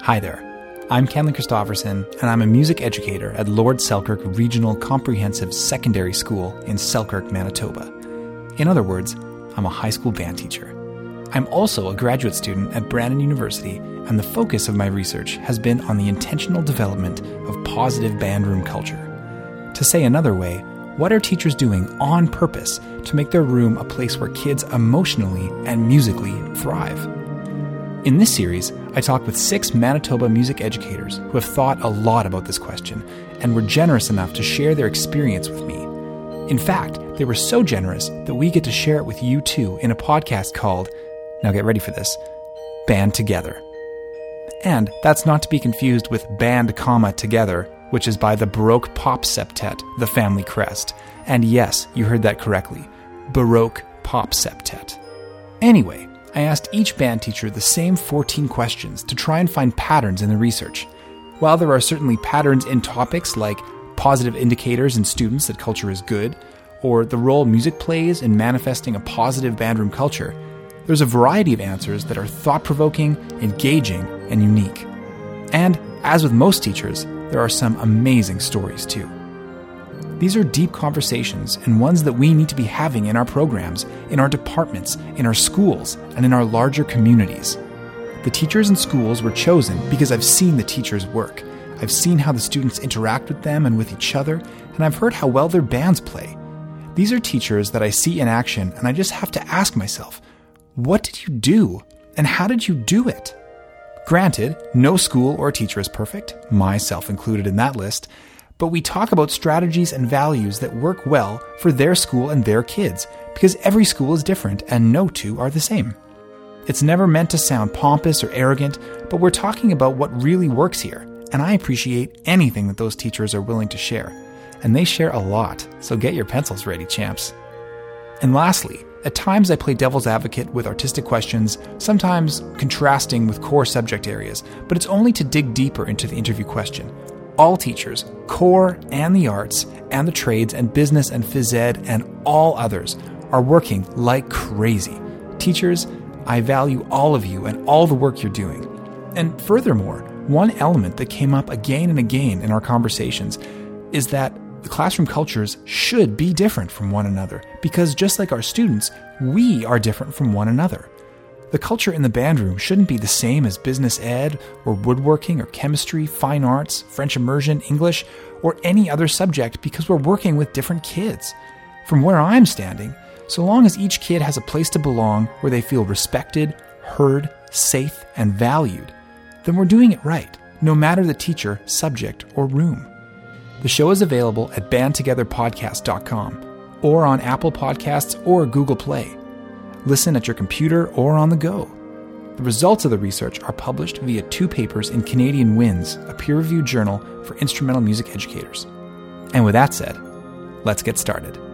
Hi there. I'm Kenley Christofferson, and I'm a music educator at Lord Selkirk Regional Comprehensive Secondary School in Selkirk, Manitoba. In other words, I'm a high school band teacher. I'm also a graduate student at Brandon University, and the focus of my research has been on the intentional development of positive band room culture. To say another way, what are teachers doing on purpose to make their room a place where kids emotionally and musically thrive? In this series, I talked with 6 Manitoba music educators who have thought a lot about this question and were generous enough to share their experience with me. In fact, they were so generous that we get to share it with you too in a podcast called, now get ready for this, Band Together. And that's not to be confused with Band, Together, which is by the Baroque pop septet, The Family Crest. And yes, you heard that correctly, Baroque pop septet. Anyway, I asked each band teacher the same 14 questions to try and find patterns in the research. While there are certainly patterns in topics like positive indicators in students that culture is good, or the role music plays in manifesting a positive bandroom culture, there's a variety of answers that are thought-provoking, engaging, and unique. And, as with most teachers, there are some amazing stories too. These are deep conversations and ones that we need to be having in our programs, in our departments, in our schools, and in our larger communities. The teachers and schools were chosen because I've seen the teachers work. I've seen how the students interact with them and with each other, and I've heard how well their bands play. These are teachers that I see in action, and I just have to ask myself, what did you do, and how did you do it? Granted, no school or teacher is perfect, myself included in that list, but we talk about strategies and values that work well for their school and their kids, because every school is different and no two are the same. It's never meant to sound pompous or arrogant, but we're talking about what really works here, and I appreciate anything that those teachers are willing to share. And they share a lot, so get your pencils ready, champs. And lastly, at times I play devil's advocate with artistic questions, sometimes contrasting with core subject areas, but it's only to dig deeper into the interview question. All teachers, core and the arts and the trades and business and phys ed and all others are working like crazy. Teachers, I value all of you and all the work you're doing. And furthermore, one element that came up again and again in our conversations is that the classroom cultures should be different from one another because just like our students, we are different from one another. The culture in the band room shouldn't be the same as business ed or woodworking or chemistry, fine arts, French immersion, English, or any other subject because we're working with different kids. From where I'm standing, so long as each kid has a place to belong where they feel respected, heard, safe, and valued, then we're doing it right, no matter the teacher, subject, or room. The show is available at bandtogetherpodcast.com or on Apple Podcasts or Google Play. Listen at your computer or on the go. The results of the research are published via 2 papers in Canadian Winds, a peer-reviewed journal for instrumental music educators. And with that said, let's get started.